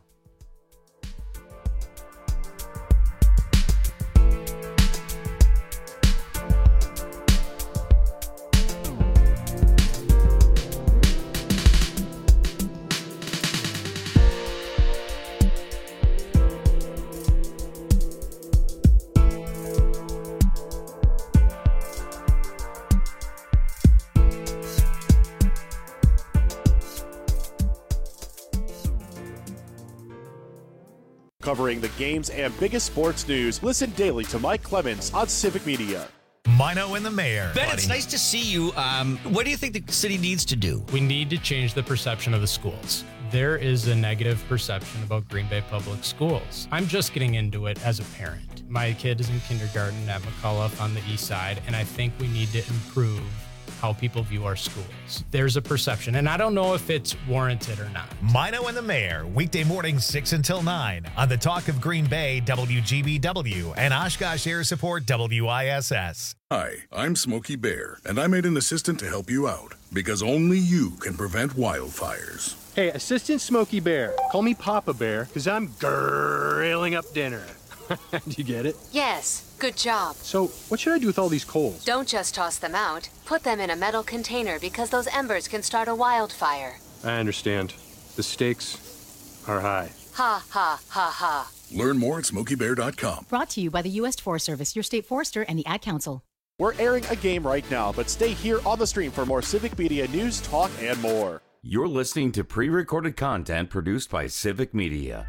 Covering the games and biggest sports news, listen daily to Mike Clemens on Civic Media. Mino and the Mayor. Ben, it's nice to see you. What do you think the city needs to do? We need to change the perception of the schools. There is a negative perception about Green Bay Public Schools. I'm just getting into it as a parent. My kid is in kindergarten at McCullough on the east side, and I think we need to improve how people view our schools. There's a perception, and I don't know if it's warranted or not. Mino and the Mayor, weekday mornings 6 until 9 on the Talk of Green Bay, WGBW, and Oshkosh Air Support, WISS. Hi, I'm Smokey Bear, and I made an assistant to help you out, because only you can prevent wildfires. Hey, Assistant Smokey Bear, call me Papa Bear, because I'm grilling up dinner. Do you get it? Yes, good job. So, what should I do with all these coals? Don't just toss them out. Put them in a metal container because those embers can start a wildfire. I understand. The stakes are high. Ha, ha, ha, ha. Learn more at SmokeyBear.com. Brought to you by the U.S. Forest Service, your state forester, and the Ad Council. We're airing a game right now, but stay here on the stream for more Civic Media news, talk, and more. You're listening to pre-recorded content produced by Civic Media.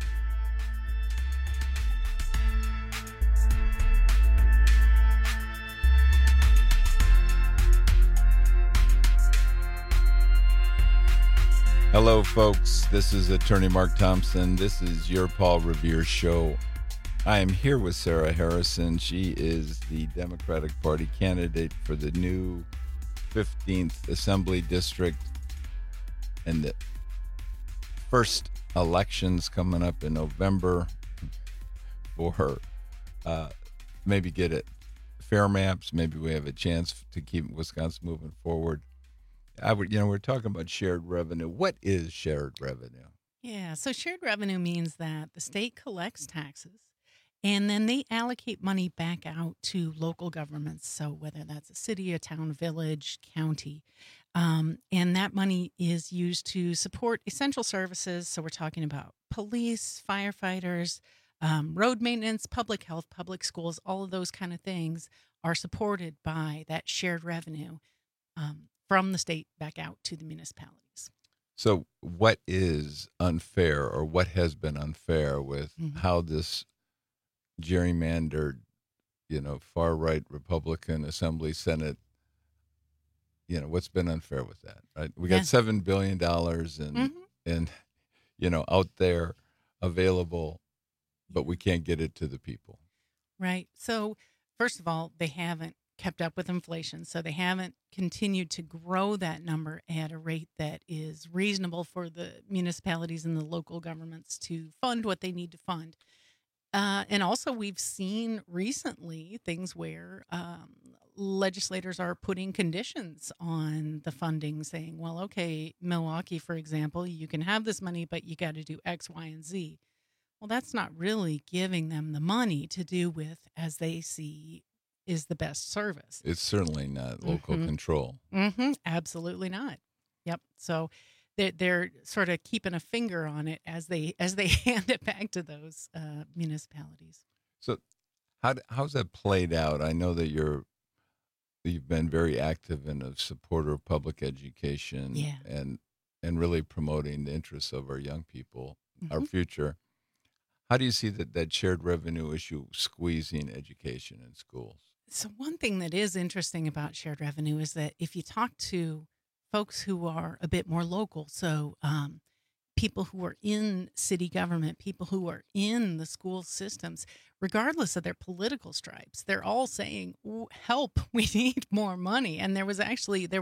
Hello, folks. This is Attorney Mark Thompson. This is your Paul Revere Show. I am here with Sarah Harrison. She is the Democratic Party candidate for the new 15th Assembly District. And the first elections coming up in November for her. Maybe get it fair maps. Maybe we have a chance to keep Wisconsin moving forward. We're talking about shared revenue. What is shared revenue? Yeah, so shared revenue means that the state collects taxes and then they allocate money back out to local governments. So whether that's a city, a town, village, county, and that money is used to support essential services. So we're talking about police, firefighters, road maintenance, public health, public schools, all of those kind of things are supported by that shared revenue from the state back out to the municipalities. So what is unfair, or what has been unfair with how this gerrymandered, far-right Republican Assembly, Senate, what's been unfair with that, right? We got $7 billion out there available, but we can't get it to the people. Right. So first of all, they haven't kept up with inflation. So they haven't continued to grow that number at a rate that is reasonable for the municipalities and the local governments to fund what they need to fund. And also we've seen recently things where legislators are putting conditions on the funding, saying, well, okay, Milwaukee, for example, you can have this money, but you got to do X, Y, and Z. Well, that's not really giving them the money to do with as they see is the best service. It's certainly not local control. Absolutely not. Yep. So they're sort of keeping a finger on it as they hand it back to those municipalities. So how's that played out? I know that you've been very active and a supporter of public education and really promoting the interests of our young people, our future. How do you see that shared revenue issue squeezing education in schools? So one thing that is interesting about shared revenue is that if you talk to folks who are a bit more local, so people who are in city government, people who are in the school systems, regardless of their political stripes, they're all saying, help, we need more money. And there was a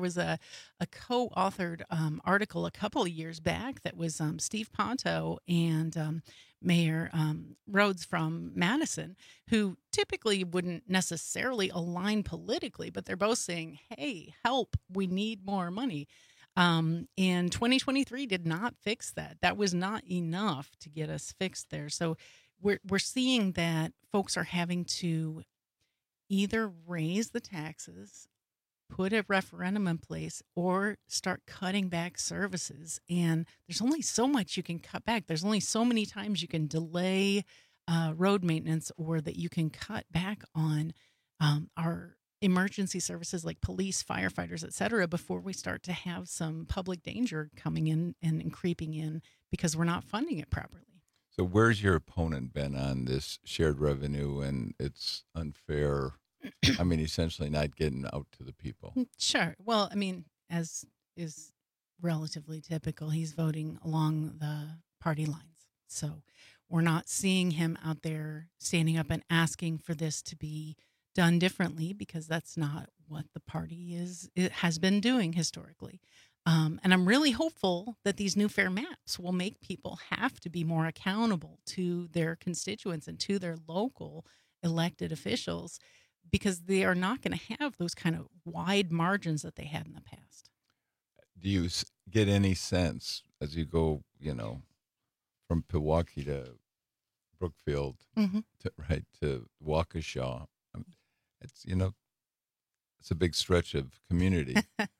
co-authored article a couple of years back that was Steve Ponto and Mayor Rhodes from Madison, who typically wouldn't necessarily align politically, but they're both saying, hey, help, we need more money. And 2023 did not fix that. That was not enough to get us fixed there. So we're seeing that folks are having to either raise the taxes, put a referendum in place, or start cutting back services. And there's only so much you can cut back. There's only so many times you can delay road maintenance, or that you can cut back on our emergency services like police, firefighters, et cetera, before we start to have some public danger coming in and creeping in because we're not funding it properly. So where's your opponent been on this shared revenue and its unfair, essentially not getting out to the people? Sure. Well, as is relatively typical, he's voting along the party lines. So we're not seeing him out there standing up and asking for this to be done differently, because that's not what the party has been doing historically. And I'm really hopeful that these new fair maps will make people have to be more accountable to their constituents and to their local elected officials, because they are not going to have those kind of wide margins that they had in the past. Do you get any sense as you go, from Pewaukee to Brookfield, to Waukesha? It's it's a big stretch of community.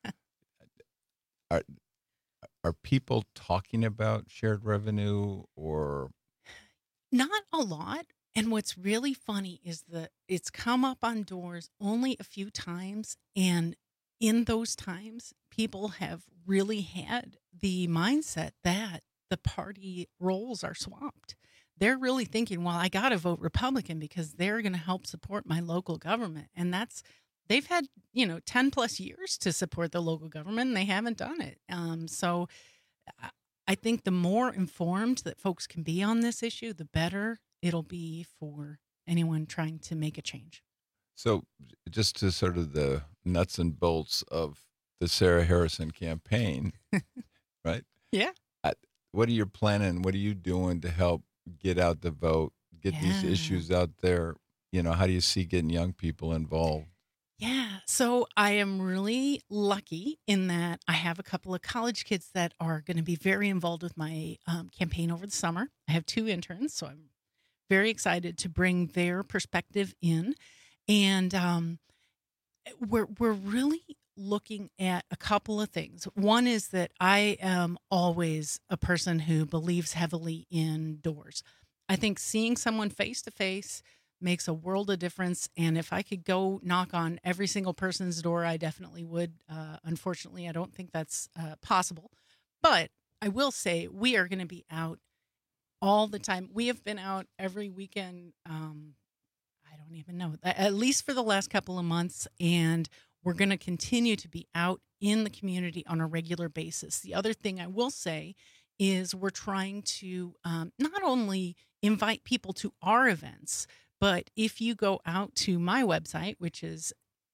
Are people talking about shared revenue, or not a lot? And what's really funny is that it's come up on doors only a few times, and in those times, people have really had the mindset that the party roles are swapped. They're really thinking, well, I got to vote Republican because they're going to help support my local government. And they've had, 10 plus years to support the local government and they haven't done it. So I think the more informed that folks can be on this issue, the better it'll be for anyone trying to make a change. So just to sort of the nuts and bolts of the Sarah Harrison campaign, right? Yeah. What are you planning? What are you doing to help get out the vote, get these issues out there? How do you see getting young people involved? Yeah. So I am really lucky in that I have a couple of college kids that are going to be very involved with my campaign over the summer. I have 2 interns, so I'm very excited to bring their perspective in. And we're really looking at a couple of things. One is that I am always a person who believes heavily indoors. I think seeing someone face to face makes a world of difference. And if I could go knock on every single person's door, I definitely would. Unfortunately, I don't think that's possible. But I will say we are going to be out all the time. We have been out every weekend. I don't even know, at least for the last couple of months. And we're going to continue to be out in the community on a regular basis. The other thing I will say is we're trying to not only invite people to our events, but if you go out to my website, which is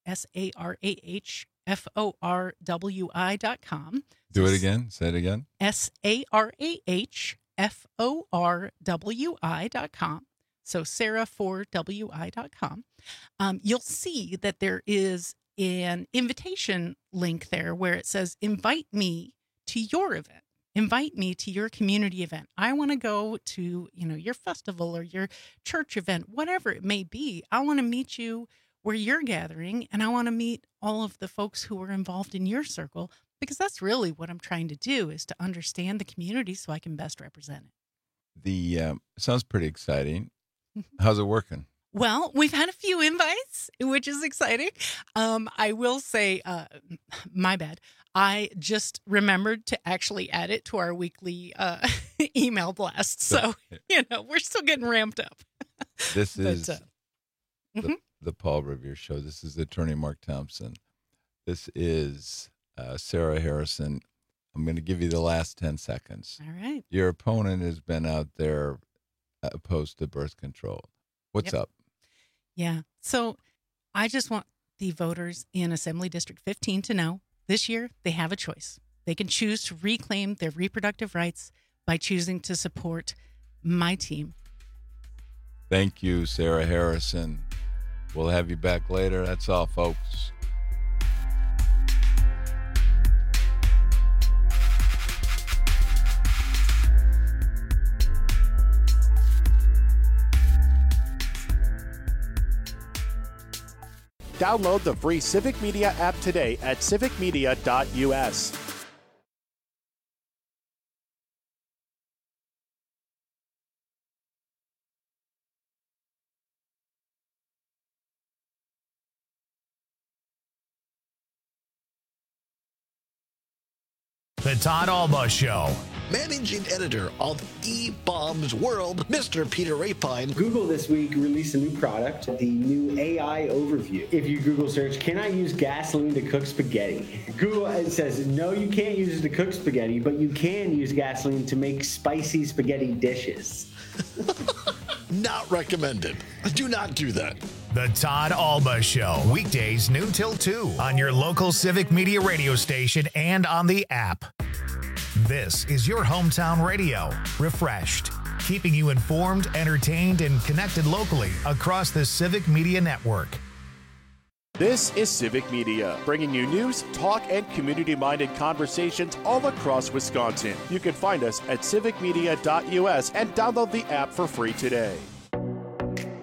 sarahforwi.com. Do it again. Say it again. sarahforwi.com. So sarah4wi.com. You'll see that there is an invitation link there where it says, invite me to your event. Invite me to your community event. I want to go to, your festival or your church event, whatever it may be. I want to meet you where you're gathering, and I want to meet all of the folks who are involved in your circle, because that's really what I'm trying to do, is to understand the community so I can best represent it. Sounds pretty exciting. How's it working? Well, we've had a few invites, which is exciting. I will say, my bad. I just remembered to actually add it to our weekly email blast. So, we're still getting ramped up. This is the Paul Revere Show. This is Attorney Mark Thompson. This is Sarah Harrison. I'm going to give you the last 10 seconds. All right. Your opponent has been out there opposed to birth control. What's up? Yeah. So I just want the voters in Assembly District 15 to know this year they have a choice. They can choose to reclaim their reproductive rights by choosing to support my team. Thank you, Sarah Harrison. We'll have you back later. That's all, folks. Download the free Civic Media app today at civicmedia.us. The Todd Alba Show. Managing editor of eBaum's World, Mr. Peter Rapine. Google this week released a new product, the new AI Overview. If you Google search, can I use gasoline to cook spaghetti? Google says, no, you can't use it to cook spaghetti, but you can use gasoline to make spicy spaghetti dishes. Not recommended. Do not do that. The Todd Alba Show. Weekdays noon till 2 on your local Civic Media radio station and on the app. This is your hometown radio. Refreshed. Keeping you informed, entertained, and connected locally across the Civic Media Network. This is Civic Media, bringing you news, talk, and community-minded conversations all across Wisconsin. You can find us at civicmedia.us and download the app for free today.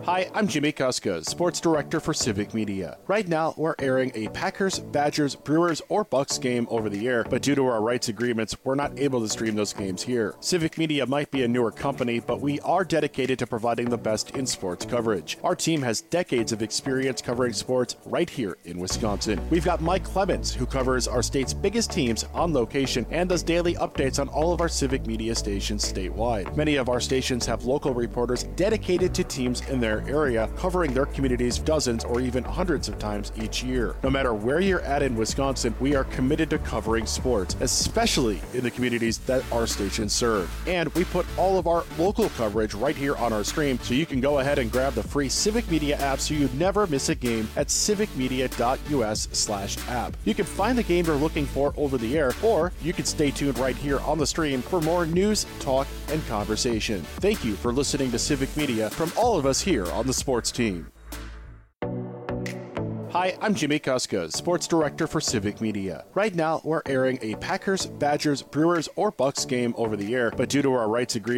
Hi, I'm Jimmy Kuska, Sports Director for Civic Media. Right now, we're airing a Packers, Badgers, Brewers, or Bucks game over the air, but due to our rights agreements, we're not able to stream those games here. Civic Media might be a newer company, but we are dedicated to providing the best in sports coverage. Our team has decades of experience covering sports right here in Wisconsin. We've got Mike Clemens, who covers our state's biggest teams on location and does daily updates on all of our Civic Media stations statewide. Many of our stations have local reporters dedicated to teams in their area, covering their communities dozens or even hundreds of times each year. No matter where you're at in Wisconsin, we are committed to covering sports, especially in the communities that our stations serve. And we put all of our local coverage right here on our stream, so you can go ahead and grab the free Civic Media app so you never miss a game at civicmedia.us/app. You can find the game you're looking for over the air, or you can stay tuned right here on the stream for more news, talk, and conversation. Thank you for listening to Civic Media from all of us here on the sports team. Hi, I'm Jimmy Kuska, Sports Director for Civic Media. Right now, we're airing a Packers, Badgers, Brewers, or Bucks game over the air, but due to our rights agreement,